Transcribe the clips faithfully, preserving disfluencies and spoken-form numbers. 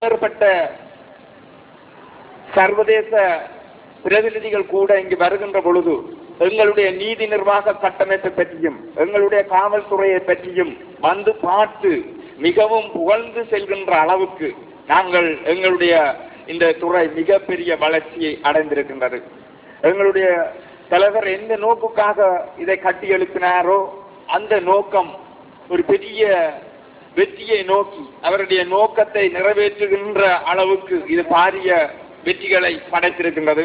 ஏற்பட்ட சர்வதேச பிரதிநிதிகள் கூட இங்கு வருகின்ற பொழுது எங்களுடைய நீதி நிர்வாக கட்டமைப்பை பற்றியும் எங்களுடைய காவல்துறையை பற்றியும் வந்து பார்த்து மிகவும் புகழ்ந்து செல்கின்ற அளவுக்கு நாங்கள் எங்களுடைய இந்த துறை மிகப்பெரிய வளர்ச்சியை அடைந்திருக்கின்றது. எங்களுடைய தலைவர் எந்த நோக்குக்காக இதை கட்டி எழுப்பினாரோ அந்த நோக்கம் ஒரு பெரிய வெற்றியை நோக்கி அவருடைய நோக்கத்தை நிறைவேற்றுகின்ற அளவுக்கு இது பாரிய வெற்றிகளை படைத்திருக்கின்றது.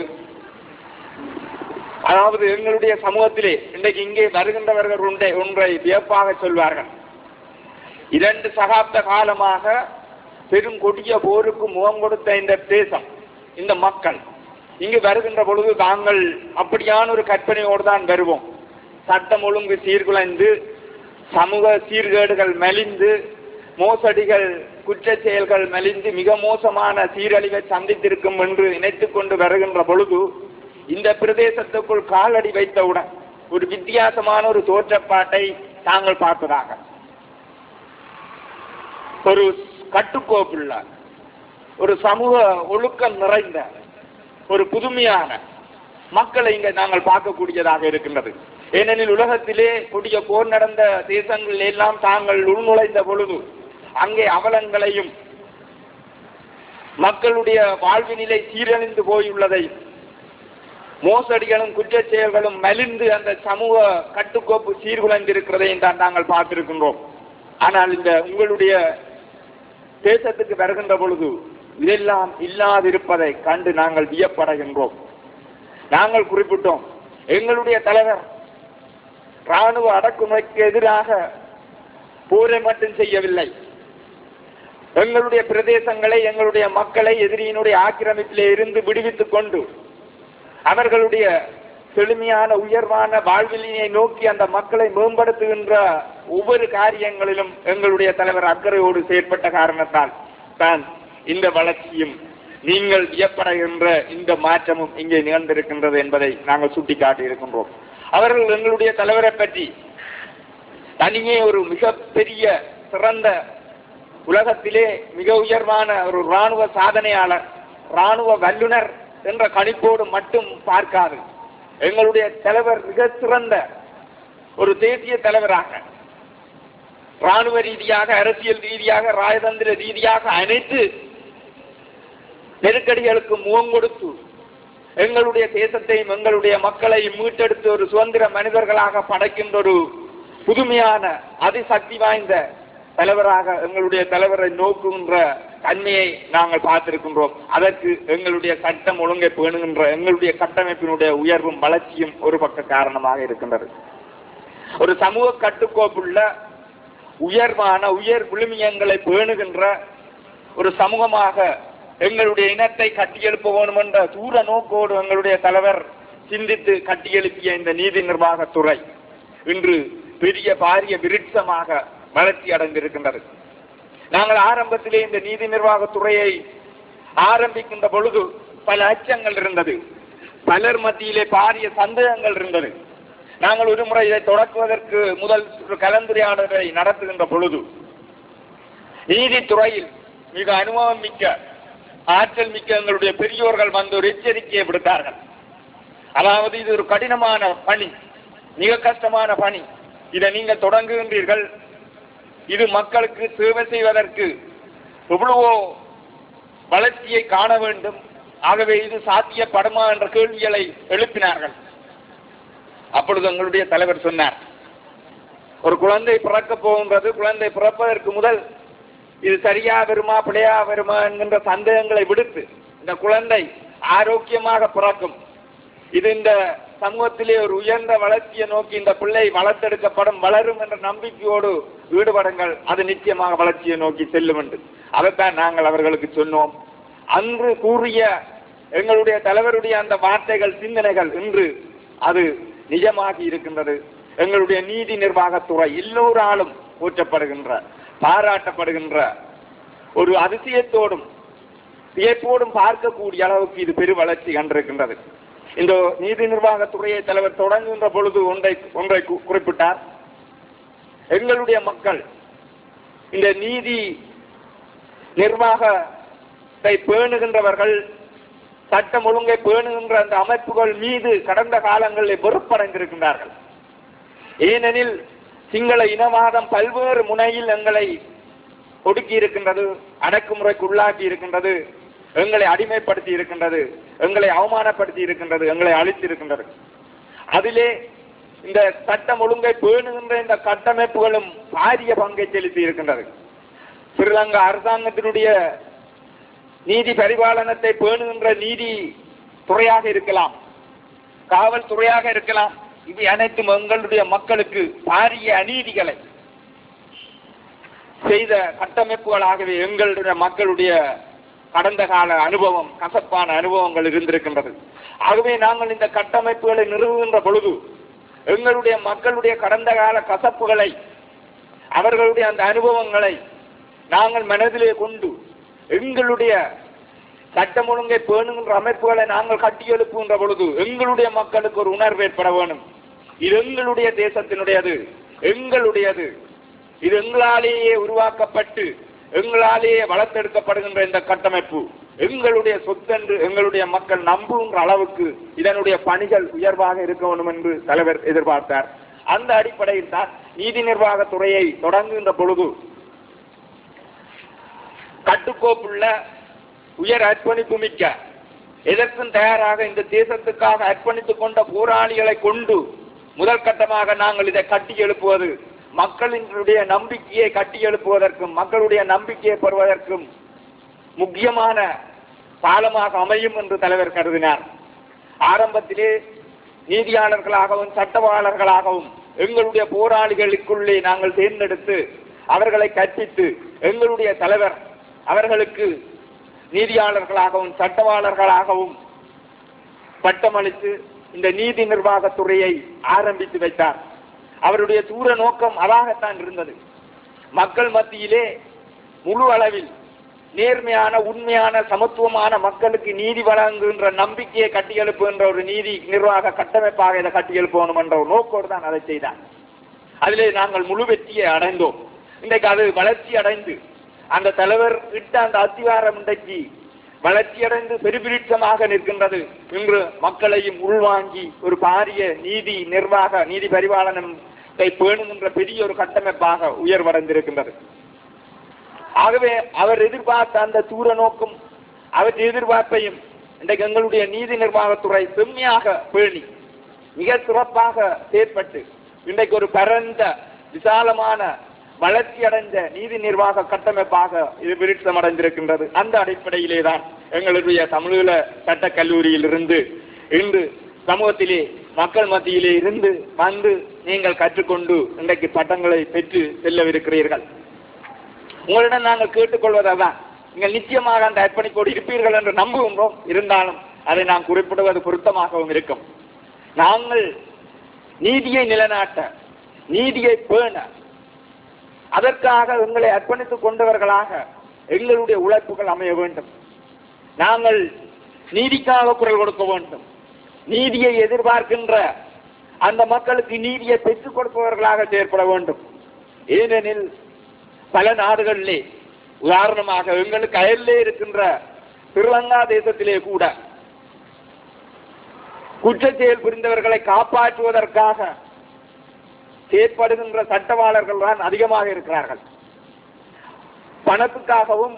அதாவது எங்களுடைய சமூகத்திலே இன்றைக்கு இங்கே வருகின்றவர்கள் ஒன்றை ஒன்றை வியப்பாக சொல்வார்கள். இரண்டு சகாப்த காலமாக பெரும் கொடிய போருக்கு முகம் கொடுத்த இந்த தேசம், இந்த மக்கள் இங்கு வருகின்ற பொழுது தாங்கள் அப்படியான ஒரு கற்பனையோடு தான் வருவோம். சட்டம் ஒழுங்கு சீர்குலைந்து சமூக சீர்கேடுகள் மெலிந்து மோசடிகள் குற்ற செயல்கள் மெலிந்து மிக மோசமான சீரழிவை சந்தித்திருக்கும் என்று நினைத்துக் கொண்டு வருகின்ற பொழுது இந்த பிரதேசத்துக்குள் காலடி வைத்தவுடன் ஒரு வித்தியாசமான ஒரு தோற்றப்பாட்டை தாங்கள் பார்த்ததாக ஒரு கட்டுக்கோப்புள்ள ஒரு சமூக ஒழுக்கம் நிறைந்த ஒரு புதுமையான மக்களை இங்க நாங்கள் பார்க்கக்கூடியதாக இருக்கின்றது. ஏனெனில் உலகத்திலே கொடிய போர் நடந்த தேசங்கள் எல்லாம் தாங்கள் உள்நுழைந்த பொழுது அங்கே அவலங்களையும் மக்களுடைய வாழ்வு நிலை சீரழிந்து போயுள்ளதை மோசடிகளும் குற்ற செயல்களும் மலிந்து அந்த சமூக கட்டுக்கோப்பு சீர்குலைந்திருக்கிறதையும் தான் நாங்கள் பார்த்திருக்கின்றோம். ஆனால் இந்த உங்களுடைய தேசத்துக்கு வருகின்ற பொழுது இதெல்லாம் இல்லாதிருப்பதை கண்டு நாங்கள் வியப்படைகின்றோம். நாங்கள் குறிப்பிட்டோம், எங்களுடைய தலைவர் ராணுவ அடக்குமுறைக்கு எதிராக போரை மட்டும் செய்யவில்லை, எங்களுடைய பிரதேசங்களை எங்களுடைய மக்களை எதிரியினுடைய ஆக்கிரமிப்பிலே இருந்து விடுவித்துக் கொண்டு அவர்களுடைய செழுமையான உயர்வான வாழ்விலினை நோக்கி அந்த மக்களை மேம்படுத்துகின்ற ஒவ்வொரு காரியங்களிலும் எங்களுடைய தலைவர் அக்கறையோடு செயற்பட்ட காரணத்தால் தான் இந்த வளர்ச்சியும் நீங்கள் வியப்படைகின்ற இந்த மாற்றமும் இங்கே நிகழ்ந்திருக்கின்றது என்பதை நாங்கள் சுட்டிக்காட்டி இருக்கின்றோம். அவர்கள் எங்களுடைய தலைவரை பற்றி தனியே ஒரு மிகப்பெரிய சிறந்த உலகத்திலே மிக உயர்வான ஒரு இராணுவ சாதனையாளர், இராணுவ வல்லுனர் என்ற கணிப்போடு மட்டும் பார்க்காது, எங்களுடைய தலைவர் மிக சிறந்த ஒரு தேசிய தலைவராக இராணுவ ரீதியாக அரசியல் ரீதியாக ராஜதந்திர ரீதியாக அனைத்து நெருக்கடிகளுக்கு முகம் கொடுத்து எங்களுடைய தேசத்தையும் எங்களுடைய மக்களையும் மீட்டெடுத்து ஒரு சுதந்திர மனிதர்களாக படைக்கின்ற ஒரு புதுமையான அதிசக்தி வாய்ந்த தலைவராக எங்களுடைய தலைவரை நோக்குகின்ற தன்மையை நாங்கள் பார்த்திருக்கின்றோம். அதற்கு எங்களுடைய சட்டம் ஒழுங்கை பேணுகின்ற எங்களுடைய கட்டமைப்பினுடைய உயர்வும் வளர்ச்சியும் ஒரு பக்க காரணமாக இருக்கின்றது. ஒரு சமூக கட்டுக்கோப்புள்ள உயர்வான உயர் விழுமியங்களை பேணுகின்ற ஒரு சமூகமாக எங்களுடைய இனத்தை கட்டியெழுப்ப வேண்டும் என்ற தூர நோக்கோடு எங்களுடைய தலைவர் சிந்தித்து கட்டியெழுப்பிய இந்த நீதி நிர்வாகத்துறை இன்று பெரிய பாரிய விருட்சமாக வளர்ச்சி அடைந்திருக்கின்றது. நாங்கள் ஆரம்பத்திலே இந்த நீதி நிர்வாகத்துறையை ஆரம்பிக்கின்ற பொழுது பல அச்சங்கள் இருந்தது, பலர் மத்தியிலே பாரிய சந்தேகங்கள் இருந்தது. நாங்கள் ஒரு முறை இதை தொடக்குவதற்கு முதல் கலந்துரையாடலை நடத்துகின்ற பொழுது நீதித்துறையில் மிக அனுபவம் மிக்க ஆற்றல் மிக்க எங்களுடைய பெரியோர்கள் வந்து ஒரு எச்சரிக்கையை விடுத்தார்கள். அதாவது இது ஒரு கடினமான பணி, மிக கஷ்டமான பணி, இதை நீங்கள் தொடங்குகின்றீர்கள், இது மக்களுக்கு சேவை செய்வதற்கு எவ்வளவோ வளர்ச்சியை காண வேண்டும், ஆகவே இது சாத்தியப்படுமா என்ற கேள்விகளை எழுப்பினார்கள். அப்பொழுது எங்களுடைய தலைவர் சொன்னார், ஒரு குழந்தை பிறக்க போகின்றது, குழந்தை பிறப்பதற்கு முதல் இது சரியா வருமா பிழையா வருமா என்கின்ற சந்தேகங்களை விடுத்து இந்த குழந்தை ஆரோக்கியமாக பிறக்கும், இது இந்த சமூகத்திலே ஒரு உயர்ந்த வளர்ச்சியை நோக்கி இந்த பிள்ளை வளர்த்தெடுக்கப்படும், வளரும் என்ற நம்பிக்கையோடு ஈடுபடுங்கள், அது நிச்சயமாக வளர்ச்சியை நோக்கி செல்லும் என்று அதைத்தான் நாங்கள் அவர்களுக்கு சொன்னோம். அன்று கூறிய எங்களுடைய தலைவருடைய அந்த வார்த்தைகள் சிந்தனைகள் இன்று அது நிஜமாகி இருக்கின்றது. எங்களுடைய நீதி நிர்வாகத்துறை எல்லோராலும் போற்றப்படுகின்ற பாராட்டப்படுகின்ற ஒரு அதிசயத்தோடும் வியப்போடும் பார்க்கக்கூடிய அளவுக்கு இது பெரு வளர்ச்சி கண்டிருக்கின்றது. இந்த நீதி நிர்வாகத்துறையை தலைவர் தொடங்குகின்ற பொழுது ஒன்றை ஒன்றை குறிப்பிட்டார். எங்களுடைய மக்கள் இந்த நீதி நிர்வாக பேணுகின்றவர்கள், சட்டம் ஒழுங்கை பேணுகின்ற அந்த அமைப்புகள் மீது கடந்த காலங்களில் வெறுப்படைந்திருக்கின்றார்கள். ஏனெனில் சிங்கள இனவாதம் பல்வேறு முனையில் எங்களை ஒடுக்கி இருக்கின்றது, அடக்குமுறைக்கு உள்ளாக்கி இருக்கின்றது, எங்களை அடிமைப்படுத்தி இருக்கின்றது, எங்களை அவமானப்படுத்தி இருக்கின்றது, எங்களை அழித்திருக்கின்றது. அதிலே இந்த சட்டம் ஒழுங்கை பேணுகின்ற இந்த கட்டமைப்புகளும் பாரிய பங்கை செலுத்தி இருக்கின்றது. ஸ்ரீலங்கா அரசாங்கத்தினுடைய நீதி பரிபாலனத்தை பேணுகின்ற நீதி துறையாக இருக்கலாம், காவல்துறையாக இருக்கலாம், இவை அனைத்தும் எங்களுடைய மக்களுக்கு பாரிய அநீதிகளை செய்த கட்டமைப்புகளாகவே எங்களுடைய மக்களுடைய கடந்த கால அனுபவம், கசப்பான அனுபவங்கள் இருந்திருக்கின்றது. ஆகவே நாங்கள் இந்த கட்டமைப்புகளை நிறுவுகின்ற பொழுது எங்களுடைய மக்களுடைய கடந்த கால கசப்புகளை, அவர்களுடைய அந்த அனுபவங்களை நாங்கள் மனதிலே கொண்டு எங்களுடைய சட்டம் ஒழுங்கை பேணுகின்ற அமைப்புகளை நாங்கள் கட்டி எழுப்புகின்ற பொழுது எங்களுடைய மக்களுக்கு ஒரு உணர்வு ஏற்பட வேண்டும். இது எங்களுடைய தேசத்தினுடையது, எங்களுடையது, இது எங்களாலேயே உருவாக்கப்பட்டு எங்களாலேயே வளர்த்தெடுக்கப்படுகின்ற இந்த கட்டமைப்பு எங்களுடைய சொத்தென்று எங்களுடைய மக்கள் நம்புகின்ற அளவுக்கு இதனுடைய பணிகள் உயர்வாக இருக்க வேண்டும் என்று தலைவர் எதிர்பார்த்தார். அந்த அடிப்படையில் தான் நீதி நிர்வாக துறையை தொடங்குகின்ற பொழுது கட்டுக்கோப்புள்ள உயர் அர்ப்பணிப்பு மிக்க, எதற்கும் தயாராக இந்த தேசத்துக்காக அர்ப்பணித்துக் கொண்ட போராளிகளை கொண்டு முதல் கட்டமாக நாங்கள் இதை கட்டி எழுப்புவது மக்களினுடைய நம்பிக்கையை கட்டி எழுப்புவதற்கும் மக்களுடைய நம்பிக்கையை பெறுவதற்கும் முக்கியமான பாலமாக அமையும் என்று தலைவர் கருதினார். ஆரம்பத்திலே நீதியாளர்களாகவும் சட்டவாளர்களாகவும் எங்களுடைய போராளிகளுக்குள்ளே நாங்கள் தேர்ந்தெடுத்து அவர்களை கற்பித்து எங்களுடைய தலைவர் அவர்களுக்கு நீதியாளர்களாகவும் சட்டவாளர்களாகவும் பட்டமளித்து இந்த நீதி நிர்வாகத்துறையை ஆரம்பித்து வைத்தார். அவருடைய தூர நோக்கம் அதாகத்தான் இருந்தது. மக்கள் மத்தியிலே முழு அளவில் நேர்மையான, உண்மையான, சமத்துவமான மக்களுக்கு நீதி வழங்குகின்ற நம்பிக்கையை கட்டியெழுப்புகின்ற ஒரு நீதி நிர்வாக கட்டமைப்பாக இதை கட்டியெழுப்பணும் என்ற ஒரு நோக்கோடு தான் அதை செய்தார். அதிலே நாங்கள் முழு வெற்றியை அடைந்தோம். இன்றைக்கு அது வளர்ச்சி அடைந்து அந்த தலைவர் இட்ட அந்த அத்திவாரம் இன்றைக்கு வளர்ச்சியடைந்து பெருபிரிட்சமாக நிற்கின்றது. இன்று மக்களையும் உள்வாங்கி ஒரு பாரிய நீதி நிர்வாக நீதி பரிபாலனத்தை பேணுகின்ற பெரிய ஒரு கட்டமைப்பாக உயர்வடைந்திருக்கின்றது. ஆகவே அவர் எதிர்பார்த்த அந்த தூர நோக்கும் அவர் எதிர்பார்ப்பையும் இன்றைக்கு எங்களுடைய நீதி நிர்வாகத்துறை செம்மையாக பேணி மிக சிறப்பாக செயற்பட்டு இன்றைக்கு ஒரு பரந்த விசாலமான வளர்ச்சி அடைந்த நீதி நிர்வாக கட்டமைப்பாக இது விருட்சம் அடைந்திருக்கின்றது. அந்த அடிப்படையிலே தான் எங்களுடைய தமிழீழ சட்ட கல்லூரியில் இருந்து இன்று சமூகத்திலே மக்கள் மத்தியிலே இருந்து வந்து நீங்கள் கற்றுக்கொண்டு இன்றைக்கு பட்டங்களை பெற்று செல்லவிருக்கிறீர்கள். உங்களிடம் நாங்கள் கேட்டுக்கொள்வதுதான், நீங்கள் நிச்சயமாக அந்த அர்ப்பணிப்போடு இருப்பீர்கள் என்று நம்புகின்றோம். இருந்தாலும் அதை நான் குறிப்பிடுவது பொருத்தமாகவும் இருக்கும். நாங்கள் நீதியை நிலைநாட்ட, நீதியை பேண, அதற்காக எங்களை அர்ப்பணித்துக் கொண்டவர்களாக எங்களுடைய உழைப்புகள் அமைய வேண்டும். நாங்கள் நீதிக்காக குரல் கொடுக்க வேண்டும். நீதியை எதிர்பார்க்கின்ற அந்த மக்களுக்கு நீதியை பெற்றுக் கொடுப்பவர்களாக செயற்பட வேண்டும். ஏனெனில் பல நாடுகளிலே, உதாரணமாக எங்களுக்கு அயலிலே இருக்கின்ற ஸ்ரீலங்கா தேசத்திலே கூட குற்ற செயல் புரிந்தவர்களை காப்பாற்றுவதற்காக செயற்படுகின்ற சட்டவாளர்கள் தான் அதிகமாக இருக்கிறார்கள். பணத்துக்காகவும்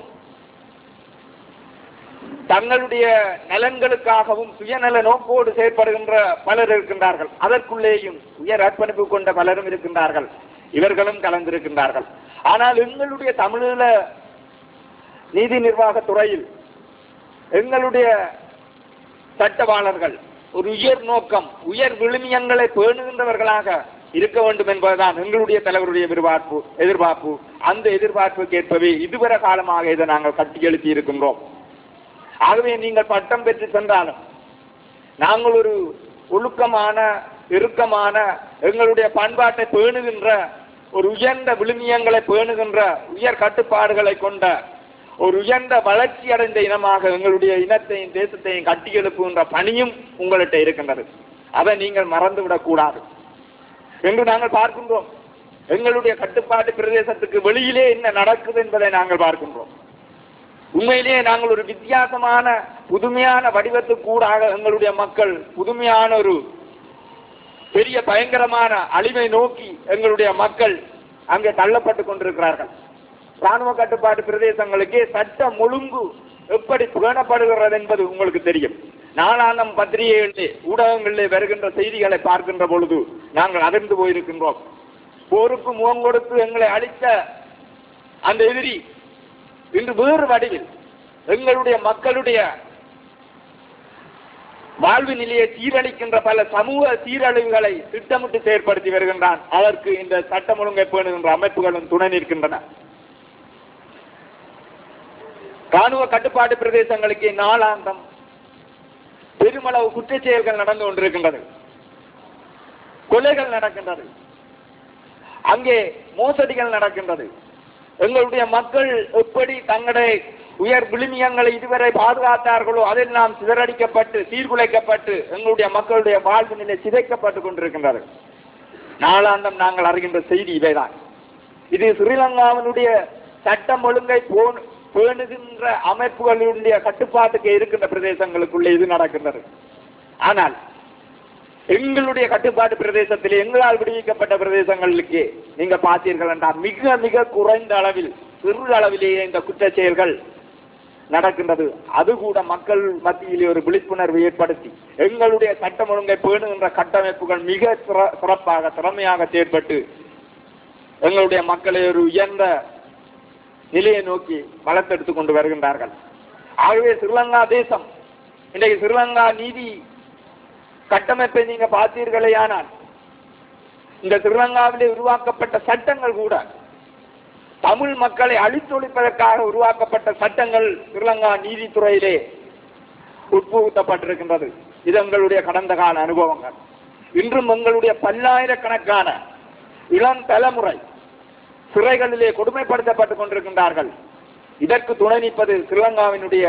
தங்களுடைய நலன்களுக்காகவும் சுயநல நோக்கோடு செயற்படுகின்ற பலர் இருக்கின்றார்கள். அதற்குள்ளேயும் உயர் அர்ப்பணிப்பு கொண்ட பலரும் இருக்கின்றார்கள். இவர்களும் கலந்திருக்கின்றார்கள். ஆனால் எங்களுடைய தமிழீழ நீதி நிர்வாக துறையில் எங்களுடைய சட்டவாளர்கள் ஒரு உயர் நோக்கம், உயர் விழுமியங்களை பேணுகின்றவர்களாக இருக்க வேண்டும் என்பதுதான் எங்களுடைய தலைவருடைய எதிர்பார்ப்பு எதிர்பார்ப்பு அந்த எதிர்பார்ப்புக்கு ஏற்பவே இதுவரை காலமாக இதை நாங்கள் கட்டி எழுப்பி இருக்கின்றோம். ஆகவே நீங்கள் பட்டம் பெற்று சென்றாலும் நாங்கள் ஒரு ஒழுக்கமான, இறுக்கமான, எங்களுடைய பண்பாட்டை பேணுகின்ற, ஒரு உயர்ந்த விழுமியங்களை பேணுகின்ற, உயர் கட்டுப்பாடுகளை கொண்ட ஒரு உயர்ந்த வளர்ச்சி அடைந்த இனமாக எங்களுடைய இனத்தையும் தேசத்தையும் கட்டி எழுப்புகின்ற பணியும் உங்கள்கிட்ட இருக்கின்றது. அதை நீங்கள் மறந்துவிடக் கூடாது என்று நாங்கள் பார்க்கின்றோம். எங்களுடைய கட்டுப்பாட்டு பிரதேசத்துக்கு வெளியிலே என்ன நடக்குது என்பதை நாங்கள் பார்க்கின்றோம். உண்மையிலேயே நாங்கள் ஒரு வித்தியாசமான புதுமையான வடிவத்துக்கூடாக எங்களுடைய மக்கள் புதுமையான ஒரு பெரிய பயங்கரமான அழிவை நோக்கி எங்களுடைய மக்கள் அங்கே தள்ளப்பட்டுக் கொண்டிருக்கிறார்கள். ராணுவ கட்டுப்பாட்டு பிரதேசங்களுக்கே சட்டம் ஒழுங்கு எப்படி பேணப்படுகிறது என்பது உங்களுக்கு தெரியும். நாளாந்தம் பத்திரிகைகளிலே ஊடகங்களிலே வருகின்ற செய்திகளை பார்க்கின்ற பொழுது நாங்கள் அதிர்ந்து போயிருக்கின்றோம். போருக்கு முகம் கொடுத்து எங்களை அழித்த அந்த எதிரி இன்று வேறு வடிவில் எங்களுடைய மக்களுடைய வாழ்வு நிலையை சீரழிக்கின்ற பல சமூக சீரழிவுகளை திட்டமிட்டு செயற்படுத்தி வருகின்றான். அதற்கு இந்த சட்டம் ஒழுங்கை பேணுகின்ற அமைப்புகளும் துணை நிற்கின்றன. ராணுவ கட்டுப்பாட்டு பிரதேசங்களுக்கு நாளாந்தம் பெருமளவு குற்றச் செயல்கள் நடந்து கொண்டிருக்கின்றது, கொலைகள் நடக்கின்றது, அங்கே மோசடிகள் நடக்கின்றது. எங்களுடைய மக்கள் எப்படி தங்களுடைய உயர் விழுமியங்களை இதுவரை பாதுகாத்தார்களோ அதெல்லாம் சிதறடிக்கப்பட்டு சீர்குலைக்கப்பட்டு எங்களுடைய மக்களுடைய வாழ்வு நிலை சிதைக்கப்பட்டுக் கொண்டிருக்கின்றது. நாளாந்தம் நாங்கள் அறிகின்ற செய்தி இவைதான். இது ஸ்ரீலங்காவினுடைய சட்டம் ஒழுங்கை பேணுகின்ற அமைப்புகளுடைய கட்டுப்பாட்டுக்கு இருக்கின்ற பிரதேசங்களுக்குள்ளே இது நடக்கின்றது. ஆனால் எங்களுடைய கட்டுப்பாட்டு பிரதேசத்தில் எங்களால் விடுவிக்கப்பட்ட பிரதேசங்களுக்கு நீங்க பார்த்தீர்கள் என்றால் மிக மிக குறைந்த அளவில் சிறு அளவிலேயே இந்த குற்ற செயல்கள் நடக்கின்றது. அது கூட மக்கள் மத்தியிலே ஒரு விழிப்புணர்வு ஏற்படுத்தி எங்களுடைய சட்டம் ஒழுங்கை பேணுகின்ற கட்டமைப்புகள் மிக சிறப்பாக திறமையாக செயற்பட்டு எங்களுடைய மக்களை ஒரு உயர்ந்த நிலையை நோக்கி வளர்த்தெடுத்துக் கொண்டு வருகின்றார்கள். ஆகவே ஸ்ரீலங்கா தேசம் இன்றைக்கு ஸ்ரீலங்கா நீதி கட்டமைப்பை நீங்க பார்த்தீர்களே, ஆனால் இந்த ஸ்ரீலங்காவிலே உருவாக்கப்பட்ட சட்டங்கள் கூட தமிழ் மக்களை அழித்தொழிப்பதற்காக உருவாக்கப்பட்ட சட்டங்கள் ஸ்ரீலங்கா நீதித்துறையிலே உட்புகுத்தப்பட்டிருக்கின்றது. இது எங்களுடைய கடந்த கால அனுபவங்கள். இன்றும் எங்களுடைய பல்லாயிரக்கணக்கான இளம் தலைமுறை சிறைகளிலே கொடுமைப்படுத்தப்பட்டுக் கொண்டிருக்கின்றார்கள். இதற்கு துணை நிற்பது ஸ்ரீலங்காவினுடைய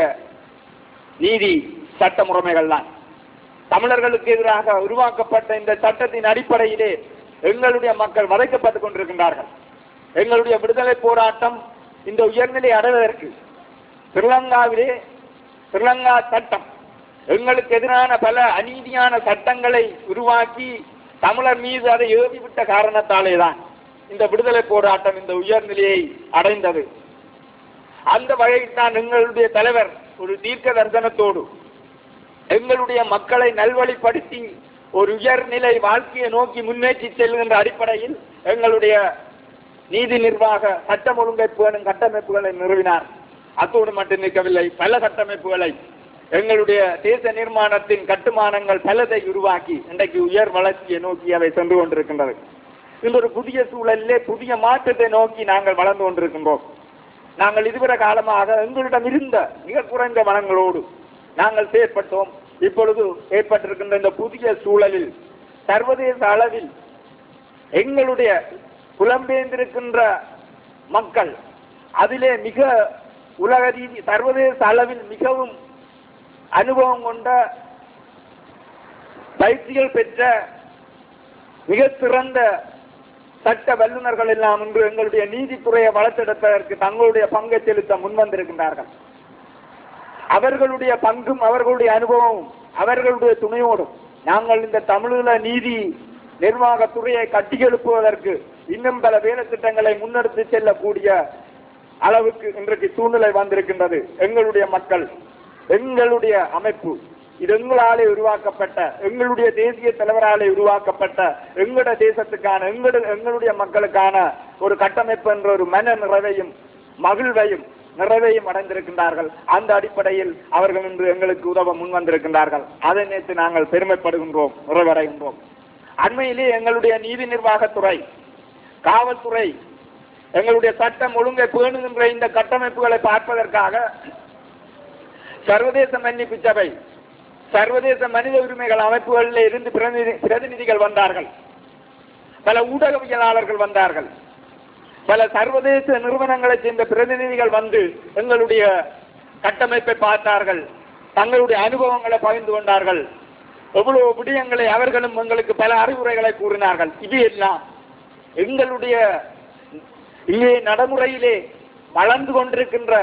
நீதி சட்ட முறைமைகள் தான். தமிழர்களுக்கு எதிராக உருவாக்கப்பட்ட இந்த சட்டத்தின் அடிப்படையிலே எங்களுடைய மக்கள் வதைக்கப்பட்டுக் கொண்டிருக்கின்றார்கள். எங்களுடைய விடுதலை போராட்டம் இந்த உயர்நிலை அடைவதற்கு ஸ்ரீலங்காவிலே ஸ்ரீலங்கா சட்டம் எங்களுக்கு எதிரான பல அநீதியான சட்டங்களை உருவாக்கி தமிழர் மீது அதை ஏவிவிட்ட காரணத்தாலே தான் இந்த விடுதலை போராட்டம் இந்த உயர்நிலையை அடைந்தது. அந்த வகையில் தான் எங்களுடைய தலைவர் ஒரு தீர்க்க தரிசனத்தோடு எங்களுடைய மக்களை நல்வழிப்படுத்தி ஒரு உயர்நிலை வாழ்க்கையை நோக்கி முன்னேற்றி செல்கின்ற அடிப்படையில் எங்களுடைய நீதி நிர்வாக சட்டம் ஒழுங்கை பேணும் கட்டமைப்புகளை நிறுவினார். அத்தோடு மட்டும் நிற்கவில்லை, பல கட்டமைப்புகளை எங்களுடைய தேச நிர்மாணத்தின் கட்டுமானங்கள் பலதை உருவாக்கி இன்றைக்கு உயர் வளர்ச்சியை நோக்கி அவை சென்று கொண்டிருக்கின்றது. இந்த ஒரு புதிய சூழலிலே புதிய மாற்றத்தை நோக்கி நாங்கள் வளர்ந்து கொண்டிருக்கின்றோம். நாங்கள் இதுவரை காலமாக எங்களிடம் இருந்த மிக குறைந்த வளங்களோடு நாங்கள் செயற்பட்டோம். இப்பொழுது ஏற்பட்டிருக்கின்ற இந்த புதிய சூழலில் சர்வதேச அளவில் எங்களுடைய புலம்பெயர்ந்திருக்கின்ற மக்கள் அதிலே மிக உலக ரீதி சர்வதேச அளவில் மிகவும் அனுபவம் கொண்ட பயிற்சிகள் பெற்ற மிக சிறந்த சட்ட வல்லுநர்கள் எல்லாம் இன்று எங்களுடைய நீதித்துறையை வளர்த்தெடுப்பதற்கு தங்களுடைய பங்கை செலுத்த முன்வந்திருக்கின்றார்கள். அவர்களுடைய பங்கும் அவர்களுடைய அனுபவமும் அவர்களுடைய துணையோடும் நாங்கள் இந்த தமிழீழ நீதி நிர்வாகத்துறையை கட்டியெழுப்புவதற்கு இன்னும் பல வேலை திட்டங்களை முன்னெடுத்து செல்லக்கூடிய அளவுக்கு இன்றைக்கு சூழ்நிலை வந்திருக்கின்றது. எங்களுடைய மக்கள், எங்களுடைய அமைப்பு, இது எங்களாலே உருவாக்கப்பட்ட, எங்களுடைய தேசிய தலைவராலே உருவாக்கப்பட்ட எங்களுடைய தேசத்துக்கான எங்களுடைய எங்களுடைய மக்களுக்கான ஒரு கட்டமைப்பு என்ற ஒரு மன நிறைவையும் மகிழ்வையும் நிறைவையும் அடைந்திருக்கின்றார்கள். அந்த அடிப்படையில் அவர்கள் இன்று எங்களுக்கு உதவ முன் வந்திருக்கின்றார்கள். அதை நேற்று நாங்கள் பெருமைப்படுகின்றோம், நிறைவடைகின்றோம். அண்மையிலே எங்களுடைய நீதி நிர்வாகத்துறை, காவல்துறை, எங்களுடைய சட்டம் ஒழுங்கை பேணுகின்ற இந்த கட்டமைப்புகளை பார்ப்பதற்காக சர்வதேச மன்னிப்பு சபை, சர்வதேச மனித உரிமைகள் அமைப்புகளில் இருந்து பிரதிநிதிகள் வந்தார்கள், பல ஊடகவியலாளர்கள் வந்தார்கள், பல சர்வதேச நிறுவனங்களை சேர்ந்த பிரதிநிதிகள் வந்து எங்களுடைய கட்டமைப்பை பார்த்தார்கள், தங்களுடைய அனுபவங்களை பகிர்ந்து கொண்டார்கள். எவ்வளவு விடயங்களை அவர்களும் எங்களுக்கு பல அறிவுரைகளை கூறினார்கள். இது எல்லாம் எங்களுடைய இங்கே நடைமுறையிலே வளர்ந்து கொண்டிருக்கின்ற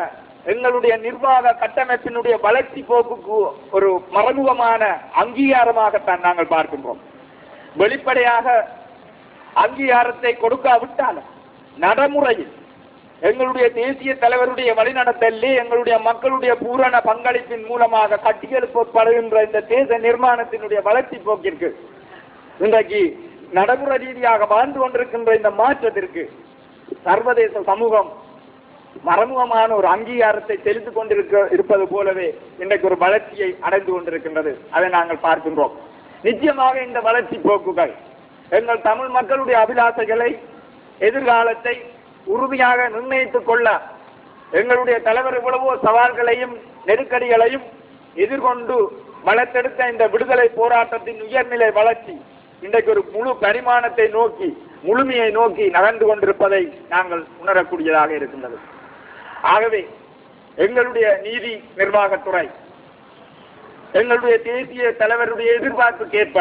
எங்களுடைய நிர்வாக கட்டமைப்பினுடைய வளர்ச்சி போக்குக்கு ஒரு மறைமுகமான அங்கீகாரமாகத்தான் நாங்கள் பார்க்கின்றோம். வெளிப்படையாக அங்கீகாரத்தை கொடுக்காவிட்டாலும் நடைமுறையில் எங்களுடைய தேசிய தலைவருடைய வழிநடத்தலே எங்களுடைய மக்களுடைய பூரண பங்களிப்பின் மூலமாக கட்டியெழுப்பப்படுகின்ற இந்த தேச நிர்மாணத்தினுடைய வளர்ச்சி போக்கிற்கு இன்றைக்கு நடைமுறை ரீதியாக வாழ்ந்து கொண்டிருக்கின்ற இந்த மாற்றத்திற்கு சர்வதேச சமூகம் மறைமுகமான ஒரு அங்கீகாரத்தை செலுத்திக் கொண்டிருக்க இருப்பது போலவே இன்றைக்கு ஒரு வளர்ச்சியை அடைந்து கொண்டிருக்கின்றது. அதை நாங்கள் பார்க்கின்றோம். நிச்சயமாக இந்த வளர்ச்சி போக்குகள் எங்கள் தமிழ் மக்களுடைய அபிலாசைகளை எதிர்காலத்தை உறுதியாக நிர்ணயித்துக் கொள்ள எங்களுடைய தலைவர் இவ்வளவோ சவால்களையும் நெருக்கடிகளையும் எதிர்கொண்டு வளர்த்தெடுத்த இந்த விடுதலை போராட்டத்தின் உயர்நிலை வளர்ச்சி இன்றைக்கு ஒரு முழு பரிமாணத்தை நோக்கி முழுமையை நோக்கி நகர்ந்து கொண்டிருப்பதை நாங்கள் உணரக்கூடியதாக இருக்கின்றது. ஆகவே எங்களுடைய நீதி நிர்வாகத்துறை எங்களுடைய தேசிய தலைவருடைய எதிர்பார்ப்புக்கேற்ப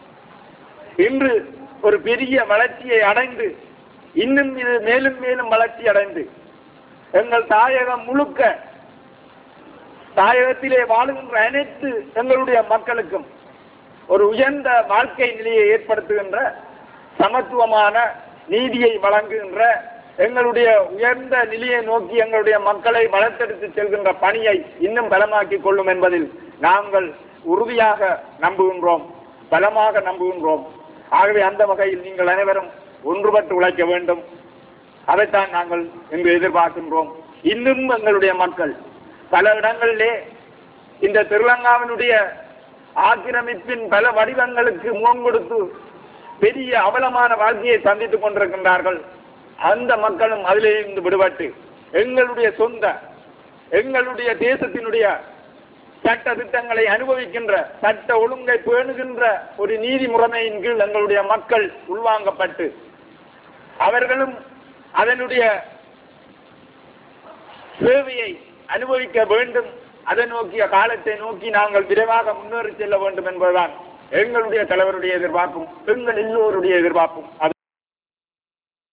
இன்று ஒரு பெரிய வளர்ச்சியை அடைந்து இன்னும் இது மேலும் மேலும் வளர்ச்சி அடைந்து எங்கள் தாயகம் முழுக்க தாயகத்திலே வாழுகின்ற அனைத்து எங்களுடைய மக்களுக்கும் ஒரு உயர்ந்த வாழ்க்கை நிலையை ஏற்படுத்துகின்ற சமத்துவமான நீதியை வழங்குகின்ற எங்களுடைய உயர்ந்த நிலையை நோக்கி எங்களுடைய மக்களை வளர்த்தெடுத்து செல்கின்ற பணியை இன்னும் பலமாக்கிக் கொள்ளும் என்பதில் நாங்கள் உறுதியாக நம்புகின்றோம், பலமாக நம்புகின்றோம். ஆகவே அந்த வகையில் நீங்கள் அனைவரும் ஒன்றுபட்டு உழைக்க வேண்டும். அதைத்தான் நாங்கள் இங்கு எதிர்பார்க்கின்றோம். இன்னும் எங்களுடைய மக்கள் பல இடங்களிலே இந்த ஸ்ரீலங்காவினுடைய ஆக்கிரமிப்பின் பல வடிவங்களுக்கு முகம் கொடுத்து பெரிய அவலமான வாழ்க்கையை சந்தித்துக் கொண்டிருக்கின்றார்கள். அந்த மக்களும் அதிலே இருந்து விடுபட்டு எங்களுடைய சொந்த எங்களுடைய தேசத்தினுடைய சட்ட திட்டங்களை அனுபவிக்கின்ற சட்ட ஒழுங்கை பேணுகின்ற ஒரு நீதி முறைமையின் கீழ் எங்களுடைய மக்கள் உள்வாங்கப்பட்டு அவர்களும் அதனுடைய சேவையை அனுபவிக்க வேண்டும். அதை நோக்கிய காலத்தை நோக்கி நாங்கள் விரைவாக முன்னேறி செல்ல வேண்டும் என்பதுதான் எங்களுடைய தலைவருடைய எதிர்பார்ப்பும் எங்கள் எல்லோருடைய எதிர்பார்ப்பும்.